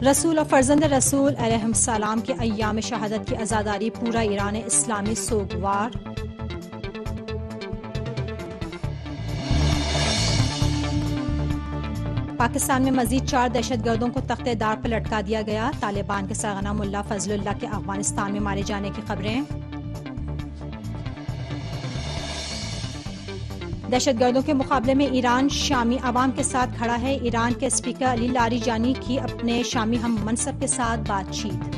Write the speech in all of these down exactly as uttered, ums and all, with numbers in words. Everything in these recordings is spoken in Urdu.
رسول اور فرزند رسول علیہ السلام کے ایام شہادت کی عزاداری پورا ایران اسلامی سوگوار۔ پاکستان میں مزید چار دہشت گردوں کو تختِ دار پر لٹکا دیا گیا۔ طالبان کے سرغنہ ملا فضل اللہ کے افغانستان میں مارے جانے کی خبریں۔ دہشت گردوں کے مقابلے میں ایران شامی عوام کے ساتھ کھڑا ہے۔ ایران کے اسپیکر علی لاری جانی کی اپنے شامی ہم منصب کے ساتھ بات چیت۔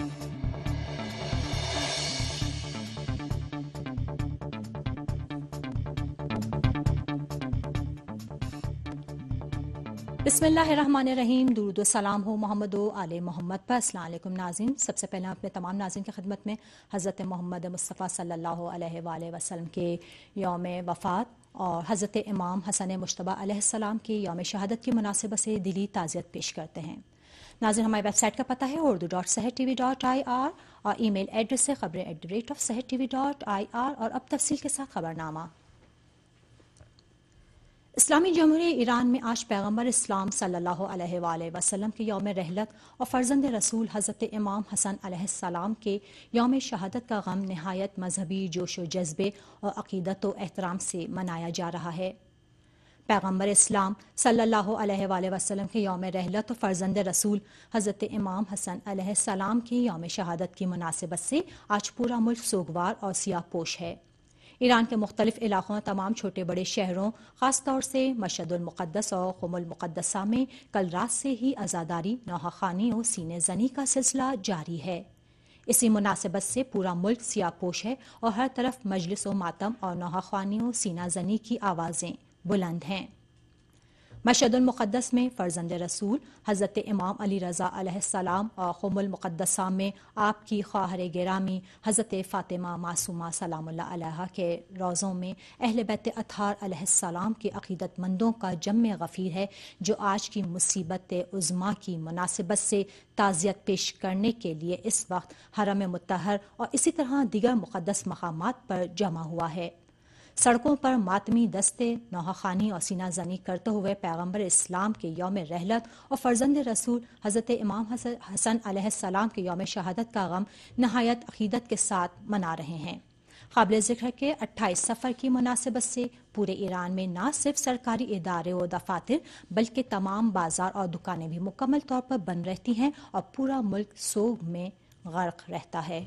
بسم اللہ الرحمن الرحیم۔ درود و سلام ہو محمد و آل محمد پر۔ السلام علیکم ناظرین، سب سے پہلے اپنے تمام ناظرین کی خدمت میں حضرت محمد مصطفیٰ صلی اللہ علیہ وآلہ وسلم کے یوم وفات اور حضرت امام حسن مجتبی علیہ السلام کی یوم شہادت کی مناسبت سے دلی تعزیت پیش کرتے ہیں۔ ناظرین، ہماری ویب سائٹ کا پتہ ہے اردو ڈاٹ سحر ٹی وی ڈاٹ آئی آر اور ای میل ایڈریس ہے خبریں at the rate of Sahar TV we dot آئی آر۔ اور اب تفصیل کے ساتھ خبرنامہ۔ اسلامی جمہوریہ ایران میں آج پیغمبر اسلام صلی اللہ علیہ وآلہ وسلم کے یوم رحلت اور فرزند رسول حضرت امام حسن علیہ السلام کے یوم شہادت کا غم نہایت مذہبی جوش و جذبے اور عقیدت و احترام سے منایا جا رہا ہے۔ پیغمبر اسلام صلی اللہ علیہ وآلہ وسلم کے یوم رحلت اور فرزند رسول حضرت امام حسن علیہ السلام کی یوم شہادت کی مناسبت سے آج پورا ملک سوگوار اور سیاہ پوش ہے۔ ایران کے مختلف علاقوں تمام چھوٹے بڑے شہروں، خاص طور سے مشہد المقدس اور قم المقدسہ میں کل رات سے ہی عزاداری، نوحہ خوانی اور سینے زنی کا سلسلہ جاری ہے۔ اسی مناسبت سے پورا ملک سیاہ پوش ہے اور ہر طرف مجلس و ماتم اور نوحہ خوانی و سینہ زنی کی آوازیں بلند ہیں۔ مشہد المقدس میں فرزند رسول حضرت امام علی رضا علیہ السلام اور قم المقدسہ میں آپ کی خواہر گرامی حضرت فاطمہ معصومہ سلام اللہ علیہا کے روضوں میں اہل بیت اطہار علیہ السلام کے عقیدت مندوں کا جم غفیر ہے، جو آج کی مصیبت عظمیٰ کی مناسبت سے تعزیت پیش کرنے کے لیے اس وقت حرم مطہر اور اسی طرح دیگر مقدس مقامات پر جمع ہوا ہے۔ سڑکوں پر ماتمی دستے، نوحہ خوانی اور سینہ زنی کرتے ہوئے پیغمبر اسلام کے یوم رحلت اور فرزند رسول حضرت امام حسن علیہ السلام کے یوم شہادت کا غم نہایت عقیدت کے ساتھ منا رہے ہیں۔ قابل ذکر کہ اٹھائیس سفر کی مناسبت سے پورے ایران میں نہ صرف سرکاری ادارے و دفاتر بلکہ تمام بازار اور دکانیں بھی مکمل طور پر بند رہتی ہیں اور پورا ملک سوگ میں غرق رہتا ہے۔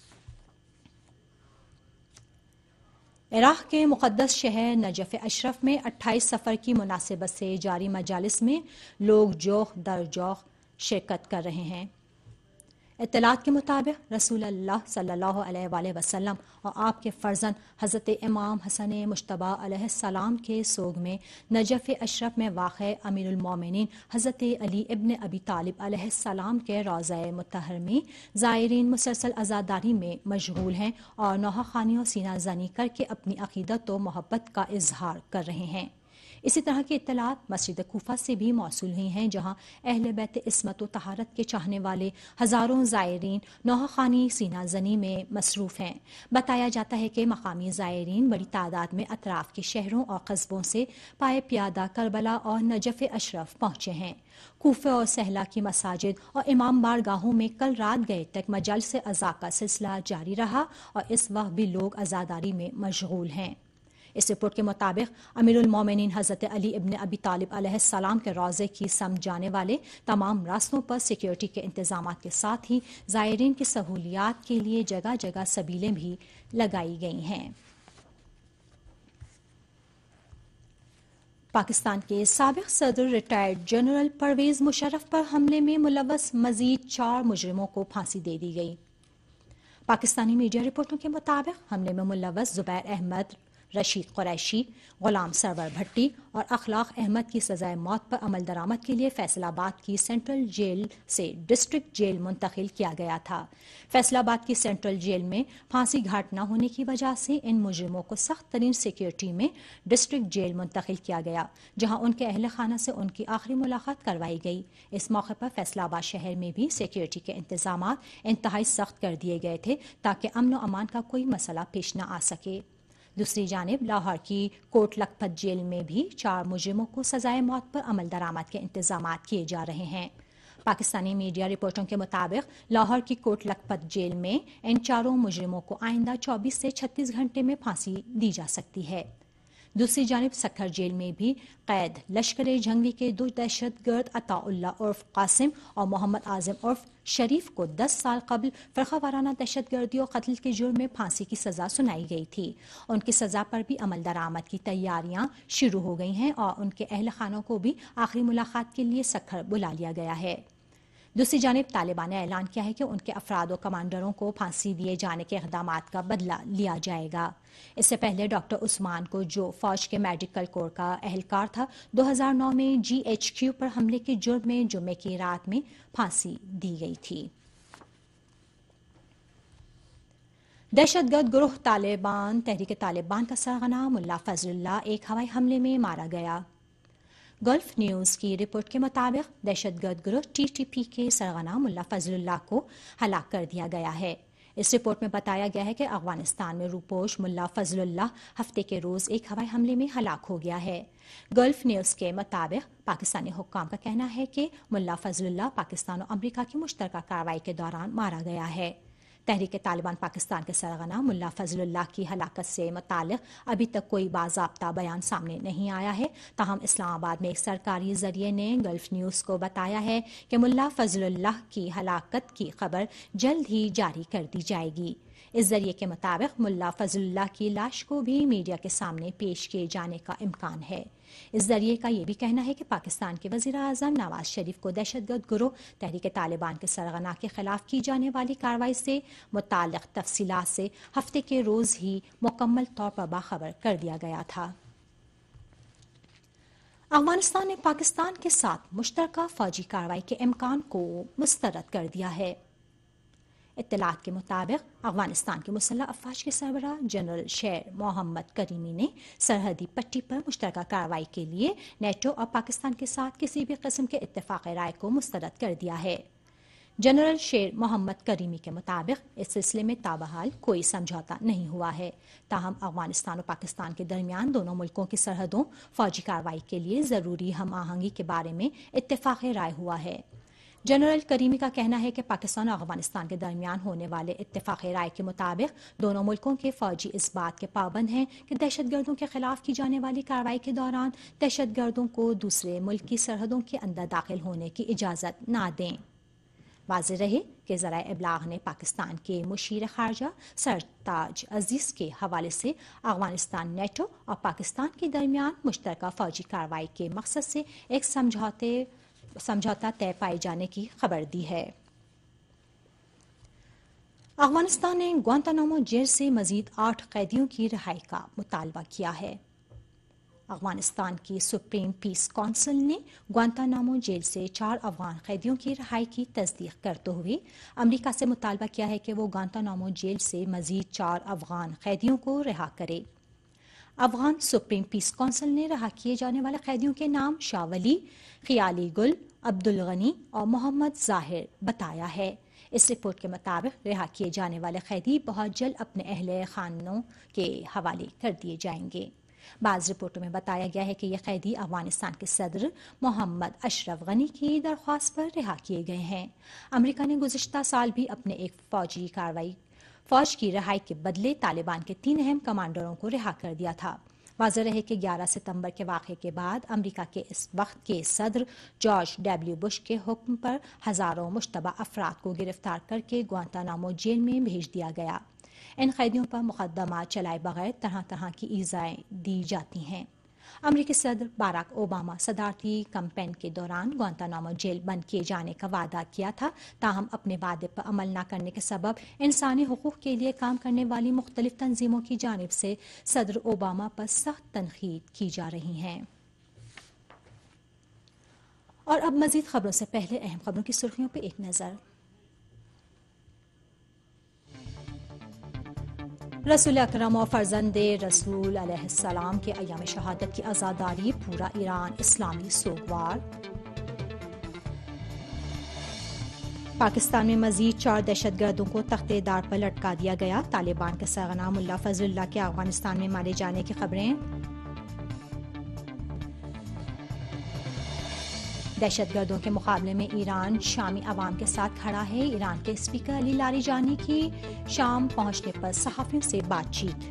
عراق کے مقدس شہر نجف اشرف میں اٹھائیس سفر کی مناسبت سے جاری مجالس میں لوگ جوخ در جوخ شرکت کر رہے ہیں۔ اطلاعات کے مطابق رسول اللہ صلی اللہ علیہ وآلہ وسلم اور آپ کے فرزند حضرت امام حسن مجتبی علیہ السلام کے سوگ میں نجف اشرف میں واقع امیر المومنین حضرت علی ابن ابی طالب علیہ السلام کے روضہ مطہر میں زائرین مسلسل عزاداری میں مشغول ہیں اور نوحہ خوانی و سینہ زنی کر کے اپنی عقیدت و محبت کا اظہار کر رہے ہیں۔ اسی طرح کی اطلاعات مسجد کوفہ سے بھی موصول ہوئی ہیں، جہاں اہل بیت عصمت و طہارت کے چاہنے والے ہزاروں زائرین نوحہ خوانی سینہ زنی میں مصروف ہیں۔ بتایا جاتا ہے کہ مقامی زائرین بڑی تعداد میں اطراف کے شہروں اور قصبوں سے پائے پیادہ کربلا اور نجف اشرف پہنچے ہیں۔ کوفہ اور سہلا کی مساجد اور امام بارگاہوں میں کل رات گئے تک مجالس عزا کا سلسلہ جاری رہا اور اس وقت بھی لوگ عزاداری میں مشغول ہیں۔ اس رپورٹ کے مطابق امیر المومنین حضرت علی ابن ابی طالب علیہ السلام کے روضے کی سمت جانے والے تمام راستوں پر سیکیورٹی کے انتظامات کے ساتھ ہی زائرین کی سہولیات کے لیے جگہ جگہ سبیلیں بھی لگائی گئی ہیں۔ پاکستان کے سابق صدر ریٹائرڈ جنرل پرویز مشرف پر حملے میں ملوث مزید چار مجرموں کو پھانسی دے دی گئی۔ پاکستانی میڈیا رپورٹوں کے مطابق حملے میں ملوث زبیر احمد، رشید قریشی، غلام سرور بھٹی اور اخلاق احمد کی سزائے موت پر عمل درآمد کے لیے فیصل آباد کی سینٹرل جیل سے ڈسٹرکٹ جیل منتقل کیا گیا تھا۔ فیصل آباد کی سینٹرل جیل میں پھانسی گھاٹ نہ ہونے کی وجہ سے ان مجرموں کو سخت ترین سیکیورٹی میں ڈسٹرکٹ جیل منتقل کیا گیا، جہاں ان کے اہل خانہ سے ان کی آخری ملاقات کروائی گئی۔ اس موقع پر فیصل آباد شہر میں بھی سیکیورٹی کے انتظامات انتہائی سخت کر دیے گئے تھے تاکہ امن و امان کا کوئی مسئلہ پیش نہ آ سکے۔ دوسری جانب لاہور کی کوٹ لکھپت جیل میں بھی چار مجرموں کو سزائے موت پر عمل درآمد کے انتظامات کیے جا رہے ہیں۔ پاکستانی میڈیا رپورٹوں کے مطابق لاہور کی کوٹ لکھپت جیل میں ان چاروں مجرموں کو آئندہ چوبیس سے چھتیس گھنٹے میں پھانسی دی جا سکتی ہے۔ دوسری جانب سکھر جیل میں بھی قید لشکر جھنگوی کے دو دہشت گرد عطا اللہ عرف قاسم اور محمد اعظم عرف شریف کو دس سال قبل فرقہ وارانہ دہشت گردی اور قتل کے جرم میں پھانسی کی سزا سنائی گئی تھی۔ ان کی سزا پر بھی عمل درآمد کی تیاریاں شروع ہو گئی ہیں اور ان کے اہل خانوں کو بھی آخری ملاقات کے لیے سکھر بلا لیا گیا ہے۔ دوسری جانب طالبان نے اعلان کیا ہے کہ ان کے افراد و کمانڈروں کو پھانسی دیے جانے کے اقدامات کا بدلہ لیا جائے گا۔ اس سے پہلے ڈاکٹر عثمان کو، جو فوج کے میڈیکل کور کا اہلکار تھا، دو ہزار نو میں جی ایچ کیو پر حملے کے جرم میں جمعے کی رات میں پھانسی دی گئی تھی۔ دہشت گرد گروہ طالبان تحریک طالبان کا سرغنہ ملا فضل اللہ ایک ہوائی حملے میں مارا گیا۔ گلف نیوز کی رپورٹ کے مطابق دہشت گرد گروہ ٹی ٹی پی کے سرغنہ ملا فضل اللہ کو ہلاک کر دیا گیا ہے۔ اس رپورٹ میں بتایا گیا ہے کہ افغانستان میں روپوش ملا فضل اللہ ہفتے کے روز ایک ہوائی حملے میں ہلاک ہو گیا ہے۔ گلف نیوز کے مطابق پاکستانی حکام کا کہنا ہے کہ ملا فضل اللہ پاکستان اور امریکہ کی مشترکہ کارروائی کے دوران مارا گیا ہے۔ تحریک طالبان پاکستان کے سرغنہ ملا فضل اللہ کی ہلاکت سے متعلق ابھی تک کوئی باضابطہ بیان سامنے نہیں آیا ہے، تاہم اسلام آباد میں ایک سرکاری ذریعے نے گلف نیوز کو بتایا ہے کہ ملا فضل اللہ کی ہلاکت کی خبر جلد ہی جاری کر دی جائے گی۔ اس ذریعے کے مطابق ملا فضل اللہ کی لاش کو بھی میڈیا کے سامنے پیش کیے جانے کا امکان ہے۔ اس ذریعے کا یہ بھی کہنا ہے کہ پاکستان کے وزیر اعظم نواز شریف کو دہشت گرد گروہ تحریک طالبان کے سرغنہ کے خلاف کی جانے والی کارروائی سے متعلق تفصیلات سے ہفتے کے روز ہی مکمل طور پر باخبر کر دیا گیا تھا۔ افغانستان نے پاکستان کے ساتھ مشترکہ فوجی کارروائی کے امکان کو مسترد کر دیا ہے۔ اطلاعات کے مطابق افغانستان کے مسلح افواج کے سربراہ جنرل شیر محمد کریمی نے سرحدی پٹی پر مشترکہ کارروائی کے لیے نیٹو اور پاکستان کے ساتھ کسی بھی قسم کے اتفاق رائے کو مسترد کر دیا ہے۔ جنرل شیر محمد کریمی کے مطابق اس سلسلے میں تابحال کوئی سمجھوتہ نہیں ہوا ہے، تاہم افغانستان اور پاکستان کے درمیان دونوں ملکوں کی سرحدوں فوجی کارروائی کے لیے ضروری ہم آہنگی کے بارے میں اتفاق رائے ہوا ہے۔ جنرل کریمی کا کہنا ہے کہ پاکستان اور افغانستان کے درمیان ہونے والے اتفاق رائے کے مطابق دونوں ملکوں کے فوجی اس بات کے پابند ہیں کہ دہشت گردوں کے خلاف کی جانے والی کارروائی کے دوران دہشت گردوں کو دوسرے ملک کی سرحدوں کے اندر داخل ہونے کی اجازت نہ دیں۔ واضح رہے کہ ذرائع ابلاغ نے پاکستان کے مشیر خارجہ سرتاج عزیز کے حوالے سے افغانستان نیٹو اور پاکستان کے درمیان مشترکہ فوجی کارروائی کے مقصد سے ایک سمجھوتے سمجھوتا طے پائے جانے کی خبر دی ہے۔ افغانستان نے گوانتانامو جیل سے مزید آٹھ قیدیوں کی رہائی کا مطالبہ کیا ہے۔ افغانستان کی سپریم پیس کونسل نے گوانتانامو جیل سے چار افغان قیدیوں کی رہائی کی تصدیق کرتے ہوئے امریکہ سے مطالبہ کیا ہے کہ وہ گوانتانامو جیل سے مزید چار افغان قیدیوں کو رہا کرے۔ افغان سپریم پیس کونسل نے رہا کیے جانے والے قیدیوں کے نام شاہ ولی، خیالی گل، عبدالغنی اور محمد ظاہر بتایا ہے۔ اس رپورٹ کے مطابق رہا کیے جانے والے قیدی بہت جلد اپنے اہل خانوں کے حوالے کر دیے جائیں گے۔ بعض رپورٹوں میں بتایا گیا ہے کہ یہ قیدی افغانستان کے صدر محمد اشرف غنی کی درخواست پر رہا کیے گئے ہیں۔ امریکہ نے گزشتہ سال بھی اپنے ایک فوجی کارروائی فوج کی رہائی کے بدلے طالبان کے تین اہم کمانڈروں کو رہا کر دیا تھا۔ واضح رہے کہ گیارہ ستمبر کے واقعے کے بعد امریکہ کے اس وقت کے صدر جارج ڈبلیو بش کے حکم پر ہزاروں مشتبہ افراد کو گرفتار کر کے گوانتانامو جیل میں بھیج دیا گیا۔ ان قیدیوں پر مقدمات چلائے بغیر طرح طرح کی ایذائیں دی جاتی ہیں۔ امریکی صدر باراک اوباما صدارتی کمپین کے دوران گوانتانامو جیل بند کیے جانے کا وعدہ کیا تھا، تاہم اپنے وعدے پر عمل نہ کرنے کے سبب انسانی حقوق کے لیے کام کرنے والی مختلف تنظیموں کی جانب سے صدر اوباما پر سخت تنقید کی جا رہی ہے۔ اور اب مزید خبروں سے پہلے اہم خبروں کی سرخیوں پہ ایک نظر۔ رسول اکرم اور فرزند رسول علیہ السلام کے ایام شہادت کی عزاداری، پورا ایران اسلامی سوگوار۔ پاکستان میں مزید چار دہشت گردوں کو تختے دار پر لٹکا دیا گیا، طالبان کے سرغنہ ملا فضل اللہ کے افغانستان میں مارے جانے کی خبریں۔ دہشت گردوں کے مقابلے میں ایران شامی عوام کے ساتھ کھڑا ہے. ایران کے اسپیکر علی لاریجانی کی شام پہنچنے پر صحافیوں سے بات چیت.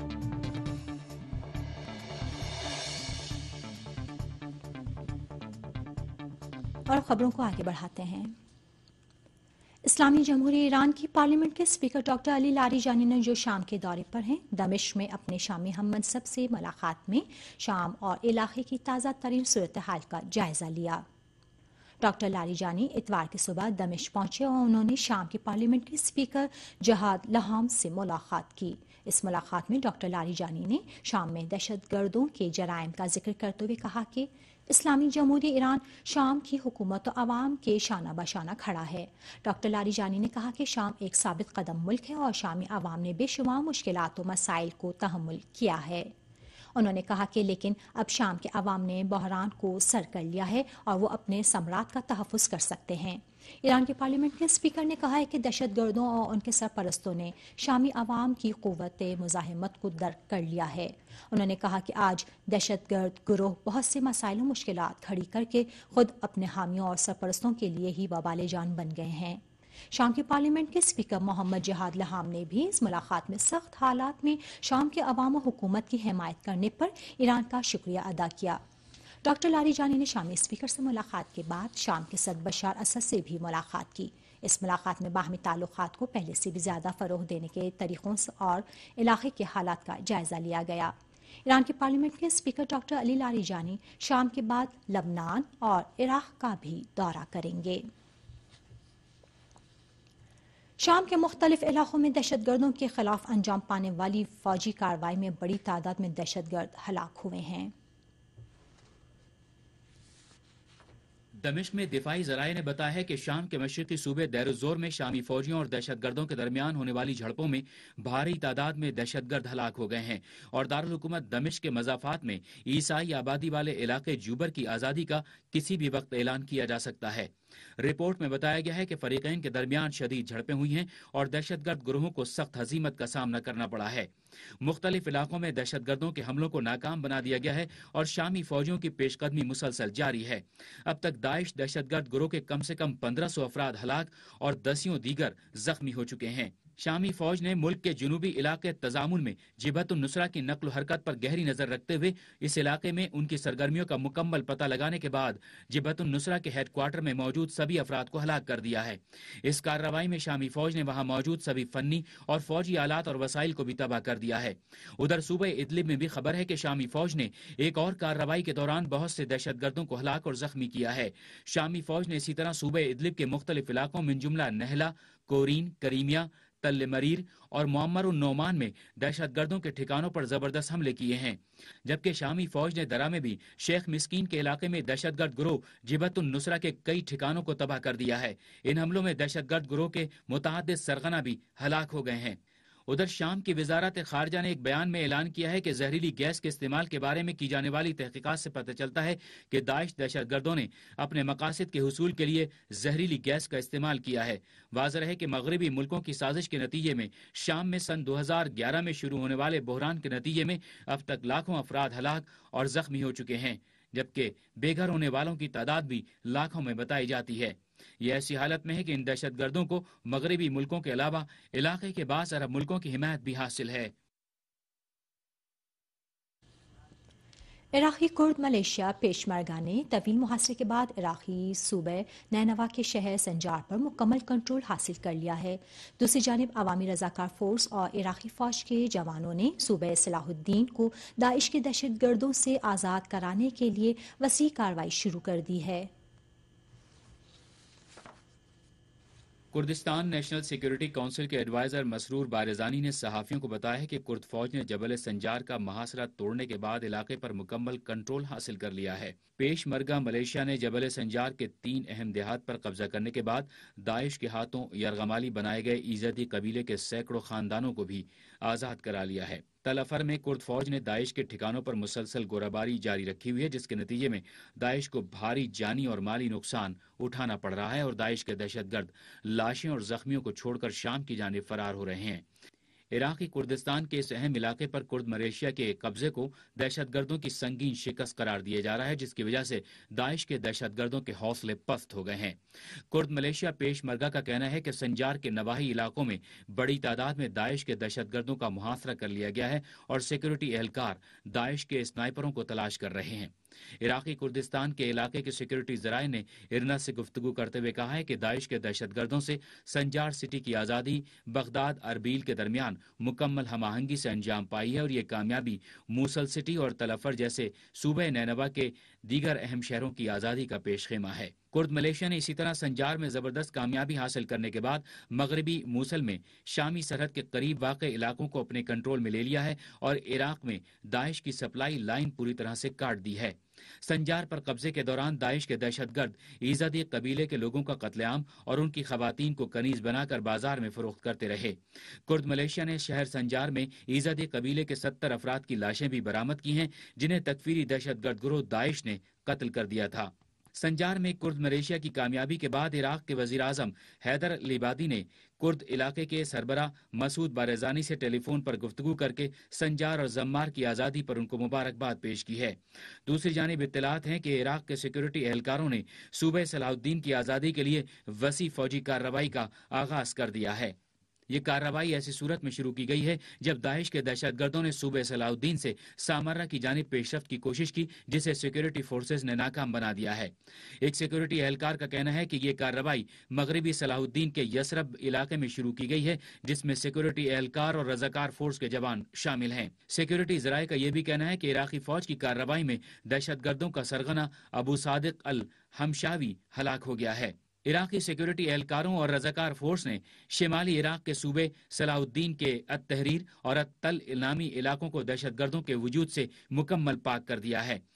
اور خبروں کو آگے بڑھاتے ہیں. اسلامی جمہوریہ ایران کی پارلیمنٹ کے اسپیکر ڈاکٹر علی لاریجانی نے جو شام کے دورے پر ہیں دمشق میں اپنے شامی ہم منصب سے ملاقات میں شام اور علاقے کی تازہ ترین صورتحال کا جائزہ لیا. ڈاکٹر لاریجانی اتوار کی صبح دمشق پہنچے اور انہوں نے شام کی پارلیمنٹ کے اسپیکر جہاد لہام سے ملاقات کی. اس ملاقات میں ڈاکٹر لاریجانی نے شام میں دہشت گردوں کے جرائم کا ذکر کرتے ہوئے کہا کہ اسلامی جمہوریہ ایران شام کی حکومت و عوام کے شانہ بشانہ کھڑا ہے. ڈاکٹر لاریجانی نے کہا کہ شام ایک ثابت قدم ملک ہے اور شامی عوام نے بے شمار مشکلات و مسائل کو تحمل کیا ہے. انہوں نے کہا کہ لیکن اب شام کے عوام نے بحران کو سر کر لیا ہے اور وہ اپنے ثمرات کا تحفظ کر سکتے ہیں. ایران کے پارلیمنٹ کے اسپیکر نے کہا ہے کہ دہشت گردوں اور ان کے سرپرستوں نے شامی عوام کی قوت مزاحمت کو درک کر لیا ہے. انہوں نے کہا کہ آج دہشت گرد گروہ بہت سے مسائل و مشکلات کھڑی کر کے خود اپنے حامیوں اور سرپرستوں کے لیے ہی وبال جان بن گئے ہیں. شام کی پارلیمنٹ کے اسپیکر محمد جہاد لہام نے بھی اس ملاقات میں سخت حالات میں شام کے عوام و حکومت کی حمایت کرنے پر ایران کا شکریہ ادا کیا. ڈاکٹر لاریجانی نے شامی اسپیکر سے ملاقات کے بعد شام کے صدر بشار اسد سے بھی ملاقات کی. اس ملاقات میں باہمی تعلقات کو پہلے سے بھی زیادہ فروغ دینے کے طریقوں اور علاقے کے حالات کا جائزہ لیا گیا. ایران کے پارلیمنٹ کے اسپیکر ڈاکٹر علی لاریجانی شام کے بعد لبنان اور عراق کا بھی دورہ کریں گے. شام کے مختلف علاقوں میں دہشت گردوں کے خلاف انجام پانے والی فوجی کارروائی میں بڑی تعداد میں دہشت گرد ہلاک ہوئے ہیں. دمشق میں دفاعی ذرائع نے بتایا ہے کہ شام کے مشرقی صوبے دیر الزور میں شامی فوجیوں اور دہشت گردوں کے درمیان ہونے والی جھڑپوں میں بھاری تعداد میں دہشت گرد ہلاک ہو گئے ہیں اور دارالحکومت دمشق کے مضافات میں عیسائی آبادی والے علاقے جوبر کی آزادی کا کسی بھی وقت اعلان کیا جا سکتا ہے. رپورٹ میں بتایا گیا ہے کہ فریقین کے درمیان شدید جھڑپیں ہوئی ہیں اور دہشت گرد گروہوں کو سخت ہزیمت کا سامنا کرنا پڑا ہے. مختلف علاقوں میں دہشت گردوں کے حملوں کو ناکام بنا دیا گیا ہے اور شامی فوجیوں کی پیش قدمی مسلسل جاری ہے. اب تک داعش دہشت گرد گروہ کے کم سے کم پندرہ سو افراد ہلاک اور دسیوں دیگر زخمی ہو چکے ہیں. شامی فوج نے ملک کے جنوبی علاقے تضامن میں جبہت النصرہ کی نقل و حرکت پر گہری نظر رکھتے ہوئے اس علاقے میں ان کی سرگرمیوں کا مکمل پتہ لگانے کے بعد جبہت النصرہ کے ہیڈ کوارٹر میں موجود سبھی افراد کو ہلاک کر دیا ہے. اس کارروائی میں شامی فوج نے وہاں موجود سبھی فنی اور فوجی آلات اور وسائل کو بھی تباہ کر دیا ہے. ادھر صوبہ ادلب میں بھی خبر ہے کہ شامی فوج نے ایک اور کارروائی کے دوران بہت سے دہشت گردوں کو ہلاک اور زخمی کیا ہے. شامی فوج نے اسی طرح صوبہ ادلب کے مختلف علاقوں من جملہ نہلا، کورین، کریمیا، تل مریر اور معمر النعمان میں دہشت گردوں کے ٹھکانوں پر زبردست حملے کیے ہیں. جبکہ شامی فوج نے درہ میں بھی شیخ مسکین کے علاقے میں دہشت گرد گروہ جبہت النصرہ کے کئی ٹھکانوں کو تباہ کر دیا ہے. ان حملوں میں دہشت گرد گروہ کے متعدد سرغنہ بھی ہلاک ہو گئے ہیں. ادھر شام کی وزارت خارجہ نے ایک بیان میں اعلان کیا ہے کہ زہریلی گیس کے استعمال کے بارے میں کی جانے والی تحقیقات سے پتہ چلتا ہے کہ داعش دہشت گردوں نے اپنے مقاصد کے حصول کے لیے زہریلی گیس کا استعمال کیا ہے. واضح ہے کہ مغربی ملکوں کی سازش کے نتیجے میں شام میں سن دو ہزار گیارہ میں شروع ہونے والے بحران کے نتیجے میں اب تک لاکھوں افراد ہلاک اور زخمی ہو چکے ہیں، جبکہ بے گھر ہونے والوں کی تعداد بھی لاکھوں میں بتائی جاتی ہے. یہ ایسی حالت میں ہے کہ ان دہشت گردوں کو مغربی ملکوں کے علاوہ علاقے کے بعض عرب ملکوں کی حمایت بھی حاصل ہے. عراقی کرد ملیشیا پیشمرگہ نے طویل محاصرے کے بعد عراقی صوبہ نینوا کے شہر سنجار پر مکمل کنٹرول حاصل کر لیا ہے. دوسری جانب عوامی رضاکار فورس اور عراقی فوج کے جوانوں نے صوبہ صلاح الدین کو داعش کے دہشت گردوں سے آزاد کرانے کے لیے وسیع کارروائی شروع کر دی ہے. کردستان نیشنل سیکیورٹی کونسل کے ایڈوائزر مسرور بارزانی نے صحافیوں کو بتایا کہ کرد فوج نے جبل سنجار کا محاصرہ توڑنے کے بعد علاقے پر مکمل کنٹرول حاصل کر لیا ہے. پیش مرگہ ملیشیا نے جبل سنجار کے تین اہم دیہات پر قبضہ کرنے کے بعد داعش کے ہاتھوں یرغمالی بنائے گئے ایزدی قبیلے کے سینکڑوں خاندانوں کو بھی آزاد کرا لیا ہے. تل افر میں کرد فوج نے داعش کے ٹھکانوں پر مسلسل گولیباری جاری رکھی ہوئی ہے، جس کے نتیجے میں داعش کو بھاری جانی اور مالی نقصان اٹھانا پڑ رہا ہے اور داعش کے دہشت گرد لاشیں اور زخمیوں کو چھوڑ کر شام کی جانب فرار ہو رہے ہیں. عراقی کردستان کے اس اہم علاقے پر کرد ملیشیا کے قبضے کو دہشت گردوں کی سنگین شکست قرار دیا جا رہا ہے، جس کی وجہ سے داعش کے دہشت گردوں کے حوصلے پست ہو گئے ہیں۔ کرد ملیشیا پیش مرگہ کا کہنا ہے کہ سنجار کے نواحی علاقوں میں بڑی تعداد میں داعش کے دہشت گردوں کا محاصرہ کر لیا گیا ہے اور سیکورٹی اہلکار داعش کے اسنائپروں کو تلاش کر رہے ہیں۔ عراقی کردستان کے علاقے کے سیکورٹی ذرائع نے ارنا سے گفتگو کرتے ہوئے کہا ہے کہ داعش کے دہشت گردوں سے سنجار سٹی کی آزادی بغداد اربیل کے درمیان مکمل ہم آہنگی سے انجام پائی ہے اور یہ کامیابی موصل سٹی اور تلفر جیسے صوبہ نینوا کے دیگر اہم شہروں کی آزادی کا پیش خیمہ ہے۔ کرد ملیشیا نے اسی طرح سنجار میں زبردست کامیابی حاصل کرنے کے بعد مغربی موصل میں شامی سرحد کے قریب واقع علاقوں کو اپنے کنٹرول میں لے لیا ہے اور عراق میں داعش کی سپلائی لائن پوری طرح سے کاٹ دی ہے۔ سنجار پر قبضے کے دوران داعش کے دہشت گرد ایزدی قبیلے کے لوگوں کا قتل عام اور ان کی خواتین کو کنیز بنا کر بازار میں فروخت کرتے رہے۔ کرد ملیشیا نے شہر سنجار میں ایزدی قبیلے کے ستر افراد کی لاشیں بھی برآمد کی ہیں جنہیں تکفیری دہشت گرد گروہ داعش نے قتل کر دیا تھا۔ سنجار میں کرد ملیشیا کی کامیابی کے بعد عراق کے وزیر اعظم حیدر لیبادی نے کرد علاقے کے سربراہ مسعود بارزانی سے ٹیلی فون پر گفتگو کر کے سنجار اور زمار کی آزادی پر ان کو مبارکباد پیش کی ہے۔ دوسری جانب اطلاعات ہیں کہ عراق کے سیکورٹی اہلکاروں نے صوبہ صلاح الدین کی آزادی کے لیے وسیع فوجی کارروائی کا آغاز کر دیا ہے۔ یہ کارروائی ایسی صورت میں شروع کی گئی ہے جب داعش کے دہشت گردوں نے صوبہ صلاح الدین سے سامرہ کی جانب پیش رفت کی کوشش کی، جسے سیکورٹی فورسز نے ناکام بنا دیا ہے۔ ایک سیکورٹی اہلکار کا کہنا ہے کہ یہ کارروائی مغربی صلاح الدین کے یسرب علاقے میں شروع کی گئی ہے، جس میں سیکورٹی اہلکار اور رضاکار فورس کے جوان شامل ہیں۔ سیکورٹی ذرائع کا یہ بھی کہنا ہے کہ عراقی فوج کی کارروائی میں دہشت گردوں کا سرغنہ ابو صادق الحمشاوی ہلاک ہو گیا ہے۔ عراقی سیکورٹی اہلکاروں اور رضاکار فورس نے شمالی عراق کے صوبے صلاح الدین کے التحریر اور التل نامی علاقوں کو دہشت گردوں کے وجود سے مکمل پاک کر دیا ہے۔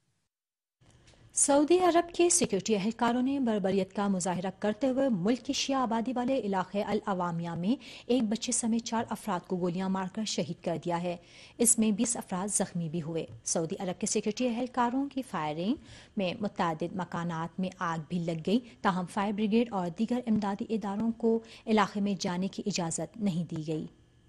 سعودی عرب کے سیکورٹی اہلکاروں نے بربریت کا مظاہرہ کرتے ہوئے ملک کے شیعہ آبادی والے علاقے العوامیہ میں ایک بچے سمیت چار افراد کو گولیاں مار کر شہید کر دیا ہے۔ اس میں بیس افراد زخمی بھی ہوئے۔ سعودی عرب کے سیکورٹی اہلکاروں کی فائرنگ میں متعدد مکانات میں آگ بھی لگ گئی، تاہم فائر بریگیڈ اور دیگر امدادی اداروں کو علاقے میں جانے کی اجازت نہیں دی گئی۔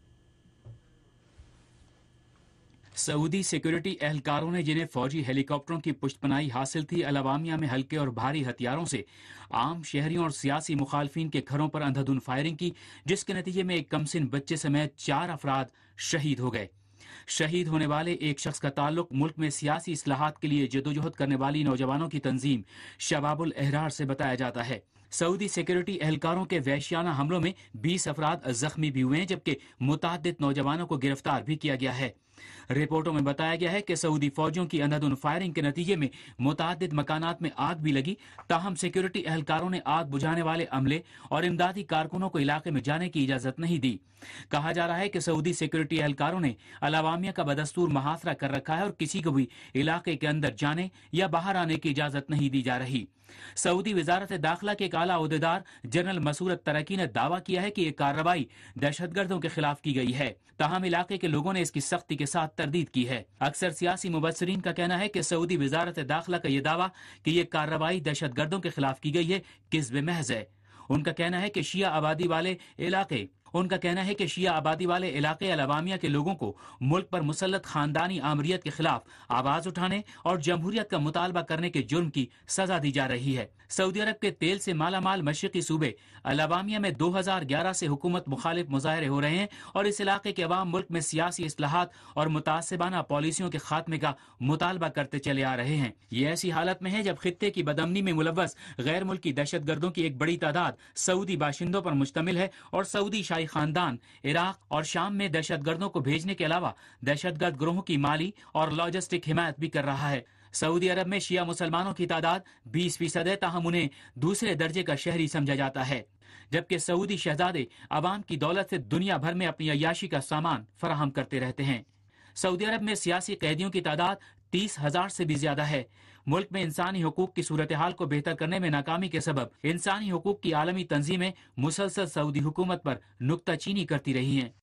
سعودی سیکورٹی اہلکاروں نے جنہیں فوجی ہیلی کاپٹروں کی پشت پناہی حاصل تھی، العوامیہ میں ہلکے اور بھاری ہتھیاروں سے عام شہریوں اور سیاسی مخالفین کے گھروں پر اندھادھند فائرنگ کی، جس کے نتیجے میں ایک کمسن بچے سمیت چار افراد شہید ہو گئے۔ شہید ہونے والے ایک شخص کا تعلق ملک میں سیاسی اصلاحات کے لیے جدوجہد کرنے والی نوجوانوں کی تنظیم شباب الاحرار سے بتایا جاتا ہے۔ سعودی سیکورٹی اہلکاروں کے وحشیانہ حملوں میں بیس افراد زخمی بھی ہوئے ہیں، جبکہ متعدد نوجوانوں کو گرفتار بھی کیا گیا ہے۔ رپورٹوں میں بتایا گیا ہے کہ سعودی فوجیوں کی اندھادھند فائرنگ کے نتیجے میں متعدد مکانات میں آگ بھی لگی، تاہم سیکورٹی اہلکاروں نے آگ بجھانے والے عملے اور امدادی کارکنوں کو علاقے میں جانے کی اجازت نہیں دی۔ کہا جا رہا ہے کہ سعودی سیکورٹی اہلکاروں نے العوامیہ کا بدستور محاصرہ کر رکھا ہے اور کسی کو بھی علاقے کے اندر جانے یا باہر آنے کی اجازت نہیں دی جا رہی۔ سعودی وزارت داخلہ کے ایک اعلیٰ عہدیدار جنرل مسورت ترکی نے دعویٰ کیا ہے کہ یہ کارروائی دہشت گردوں کے خلاف کی گئی ہے، تاہم علاقے کے لوگوں نے اس کی سختی کے ساتھ تردید کی ہے۔ اکثر سیاسی مبصرین کا کہنا ہے کہ سعودی وزارت داخلہ کا یہ دعویٰ کہ یہ کارروائی دہشت گردوں کے خلاف کی گئی ہے کذب محض ہے۔ ان کا کہنا ہے کہ شیعہ آبادی والے علاقے ان کا کہنا ہے کہ شیعہ آبادی والے علاقے العوامیہ کے لوگوں کو ملک پر مسلط خاندانی آمریت کے خلاف آواز اٹھانے اور جمہوریت کا مطالبہ کرنے کے جرم کی سزا دی جا رہی ہے۔ سعودی عرب کے تیل سے مالا مال مشرقی صوبے العوامیہ میں دو ہزار گیارہ سے حکومت مخالف مظاہرے ہو رہے ہیں اور اس علاقے کے عوام ملک میں سیاسی اصلاحات اور متعصبانہ پالیسیوں کے خاتمے کا مطالبہ کرتے چلے آ رہے ہیں۔ یہ ایسی حالت میں ہے جب خطے کی بدامنی میں ملوث غیر ملکی دہشت گردوں کی ایک بڑی تعداد سعودی باشندوں پر مشتمل ہے اور سعودی شاہی خاندان عراق اور شام میں دہشت گردوں کو بھیجنے کے علاوہ دہشت گرد گروہوں کی مالی اور لاجسٹک حمایت بھی کر رہا ہے۔ سعودی عرب میں شیعہ مسلمانوں کی تعداد بیس فیصد ہے، تاہم انہیں دوسرے درجے کا شہری سمجھا جاتا ہے، جبکہ سعودی شہزادے عوام کی دولت سے دنیا بھر میں اپنی عیاشی کا سامان فراہم کرتے رہتے ہیں۔ سعودی عرب میں سیاسی قیدیوں کی تعداد تیس ہزار سے بھی زیادہ ہے۔ ملک میں انسانی حقوق کی صورتحال کو بہتر کرنے میں ناکامی کے سبب انسانی حقوق کی عالمی تنظیمیں مسلسل سعودی حکومت پر نکتہ چینی کرتی رہی ہیں۔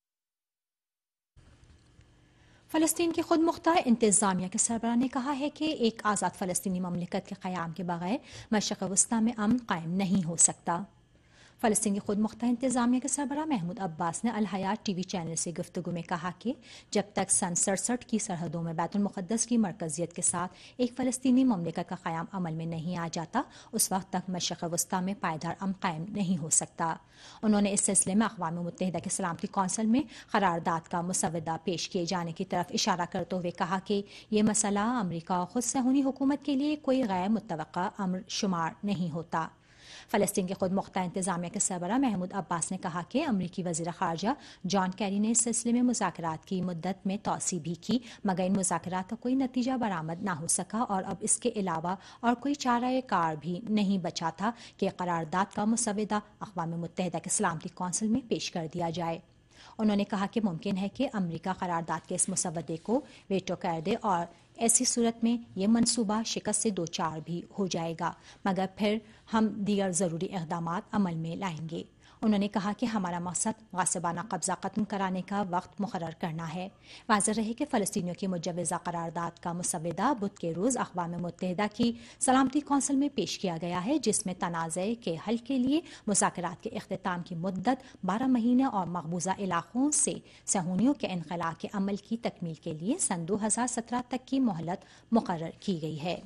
فلسطین کی خود مختار انتظامیہ کے سربراہ نے کہا ہے کہ ایک آزاد فلسطینی مملکت کے قیام کے بغیر مشرق وسطی میں امن قائم نہیں ہو سکتا۔ فلسطین کی خود مختار انتظامیہ کے سربراہ محمود عباس نے الحیات ٹی وی چینل سے گفتگو میں کہا کہ جب تک سن سڑسٹھ کی سرحدوں میں بیت المقدس کی مرکزیت کے ساتھ ایک فلسطینی مملکت کا قیام عمل میں نہیں آ جاتا، اس وقت تک مشرق وسطیٰ میں پائیدار امن قائم نہیں ہو سکتا۔ انہوں نے اس سلسلے میں اقوام متحدہ کے سلامتی کونسل میں قرارداد کا مسودہ پیش کیے جانے کی طرف اشارہ کرتے ہوئے کہا کہ یہ مسئلہ امریکہ اور خود صہیونی حکومت کے لیے کوئی غیر متوقع امر شمار نہیں ہوتا۔ فلسطین کے خود مختار انتظامیہ کے سربراہ محمود عباس نے کہا کہ امریکی وزیر خارجہ جان کیری نے اس سلسلے میں مذاکرات کی مدت میں توسیع بھی کی، مگر ان مذاکرات کا کوئی نتیجہ برآمد نہ ہو سکا اور اب اس کے علاوہ اور کوئی چارہ کار بھی نہیں بچا تھا کہ قرارداد کا مسودہ اقوام متحدہ کے سلامتی کونسل میں پیش کر دیا جائے۔ انہوں نے کہا کہ ممکن ہے کہ امریکہ قرارداد کے اس مسودے کو ویٹو کر دے اور ایسی صورت میں یہ منصوبہ شکست سے دوچار بھی ہو جائے گا، مگر پھر ہم دیگر ضروری اقدامات عمل میں لائیں گے۔ انہوں نے کہا کہ ہمارا مقصد غاصبانہ قبضہ ختم کرانے کا وقت مقرر کرنا ہے۔ واضح رہے کہ فلسطینیوں کی مجوزہ قرارداد کا مسودہ بدھ کے روز اقوام متحدہ کی سلامتی کونسل میں پیش کیا گیا ہے، جس میں تنازع کے حل کے لیے مذاکرات کے اختتام کی مدت بارہ مہینے اور مقبوضہ علاقوں سے صہیونیوں کے انخلاء کے عمل کی تکمیل کے لیے سن دو ہزار سترہ تک کی مہلت مقرر کی گئی ہے۔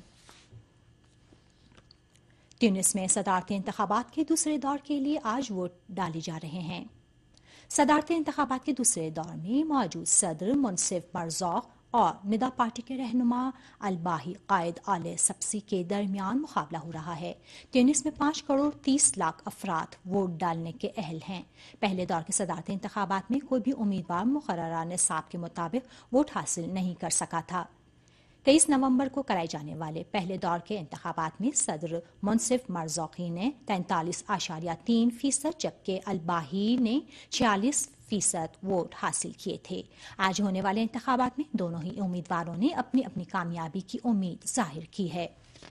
تیونس میں صدارتی انتخابات کے دوسرے دور کے لیے آج ووٹ ڈالے جا رہے ہیں۔ صدارتی انتخابات کے دوسرے دور میں موجود صدر منصف مرزوق اور ندا پارٹی کے رہنما الباحی قائد آل سبسی کے درمیان مقابلہ ہو رہا ہے۔ تیونس میں پانچ کروڑ تیس لاکھ افراد ووٹ ڈالنے کے اہل ہیں۔ پہلے دور کے صدارتی انتخابات میں کوئی بھی امیدوار مقررہ نصاب کے مطابق ووٹ حاصل نہیں کر سکا تھا۔ تیئیس نومبر کو کرائے جانے والے پہلے دور کے انتخابات میں صدر منصف مرزوقی نے تینتالیس اشاریہ تین فیصد جبکہ الباحی نے چھیالیس فیصد ووٹ حاصل کیے تھے۔ آج ہونے والے انتخابات میں دونوں ہی امیدواروں نے اپنی اپنی کامیابی کی امید ظاہر کی ہے۔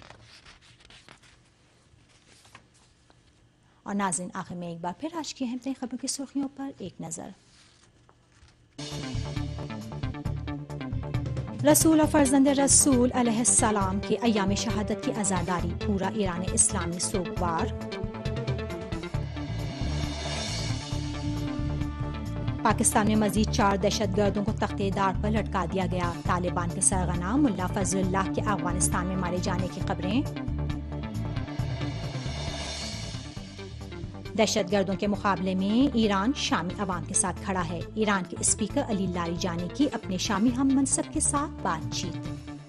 اور ناظرین، آخر میں ایک بار پھر آج کی اہم ترین خبروں کی سرخیوں پر ایک نظر۔ رسول اور فرزند رسول علیہ السلام کے ایام شہادت کی عزاداری پورا ایران اسلامی سوگوار۔ پاکستان میں مزید چار دہشت گردوں کو تختے دار پر لٹکا دیا گیا۔ طالبان کے سرغنہ ملا فضل اللہ کے افغانستان میں مارے جانے کی خبریں۔ دہشت گردوں کے مقابلے میں ایران شامی عوام کے ساتھ کھڑا ہے۔ ایران کے اسپیکر علی لاری جانی کی اپنے شامی ہم منصب کے ساتھ بات چیت۔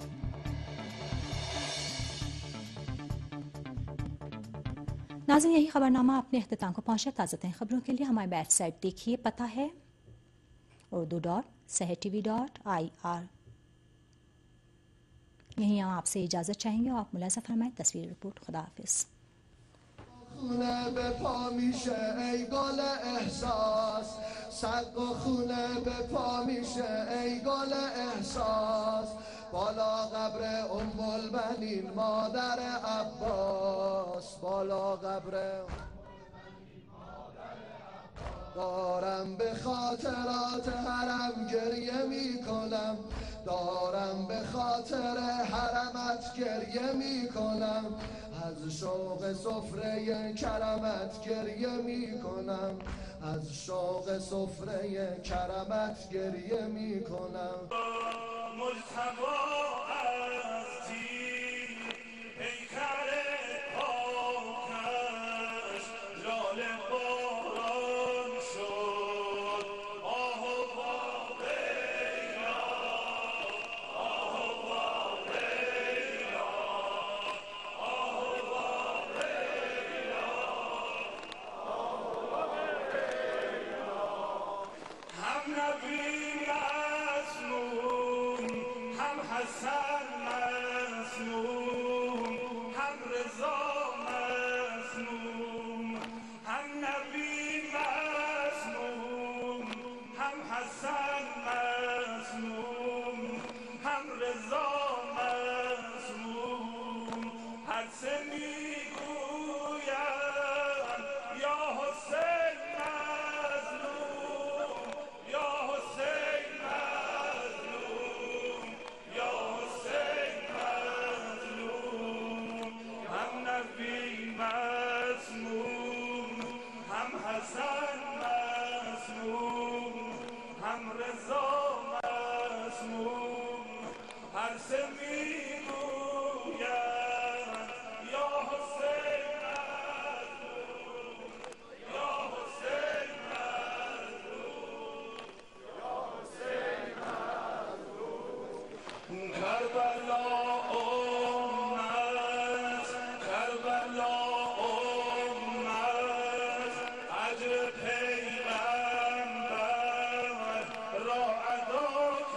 ناظرین، یہی خبرنامہ اپنے اختتام کو پہنچا۔ تازہ ترین خبروں کے لیے ہماری ویب سائٹ دیکھیے، پتہ ہے اردو ڈاٹ صحت ٹی وی ڈاٹ آئی آر۔ یہیں ہم آپ سے اجازت چاہیں گے اور آپ ملاحظہ فرمائیں تصویر رپورٹ۔ خدا حافظ۔ خونه به پا میشه ای گل احساس، سقف خونه به پا میشه ای گل احساس، بالا قبر ام البنین مادر عباس، بالا قبر دارم به خاطرات حرم گریه میکنم، دارم به خاطر حرمت گریه میکنم، از شوق سفره کرمت گریه میکنم، از شوق سفره کرمت گریه میکنم. مجتبی هم رضا مسموم هر سه میگوید یا حسین مظلوم یا حسین مظلوم یا حسین مظلوم کربلا ام است کربلا ام است اجر پیغمبر را ادا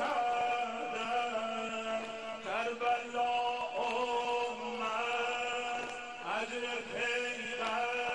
کردن کربلا ام است اجر پیغمبر